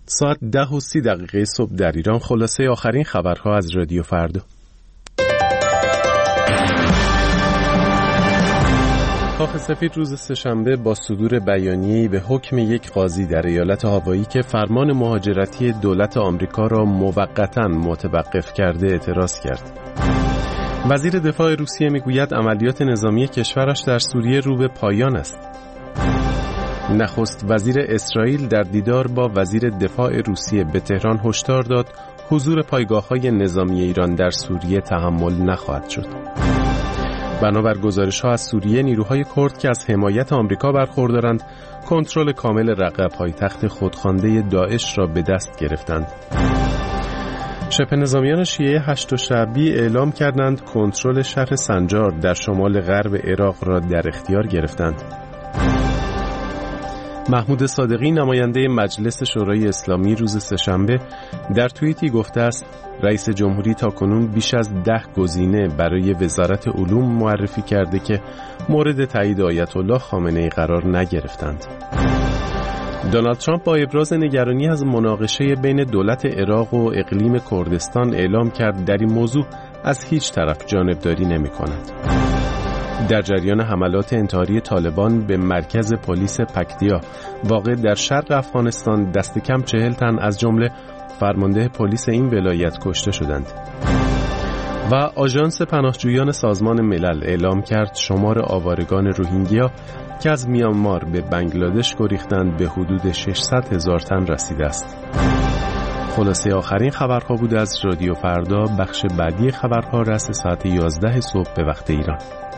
ساعت 10:30 صبح در ایران. خلاصه آخرین خبرها از رادیو فردا. کاخ سفید روز سه‌شنبه با صدور بیانیه‌ای به حکم یک قاضی در ایالت هاوایی که فرمان مهاجرتی دولت آمریکا را موقتاً متوقف کرده اعتراض کرد. وزیر دفاع روسیه میگوید عملیات نظامی کشورش در سوریه رو به پایان است. نخست وزیر اسرائیل در دیدار با وزیر دفاع روسیه به تهران هشدار داد حضور پایگاه‌های نظامی ایران در سوریه تحمل نخواهد شد. بنابر گزارش‌ها از سوریه، نیروهای کرد که از حمایت آمریکا برخوردارند، کنترل کامل رقه پایتخت خودخوانده داعش را به دست گرفتند. شبه نظامیان شیعه هشت شعبی اعلام کردند کنترل شهر سنجار در شمال غرب عراق را در اختیار گرفتند. محمود صادقی نماینده مجلس شورای اسلامی روز سه‌شنبه در توییتی گفته است رئیس جمهوری تاکنون بیش از 10 گزینه برای وزارت علوم معرفی کرده که مورد تایید آیت الله خامنه‌ای قرار نگرفتند. دونالد ترامپ با ابراز نگرانی از مناقشه بین دولت عراق و اقلیم کردستان اعلام کرد در این موضوع از هیچ طرف جانبداری نمی‌کند. در جریان حملات انتحاری طالبان به مرکز پلیس پکتیا واقع در شرق افغانستان، دست کم 40 تن از جمله فرمانده پلیس این ولایت کشته شدند. و آژانس پناهجویان سازمان ملل اعلام کرد شمار آوارگان روهینگیا که از میانمار به بنگلادش گریختند به حدود 600,000 تن رسیده است. خلاصه آخرین خبرها بود از رادیو فردا. بخش بعدی خبرها رأس ساعت 11 صبح به وقت ایران.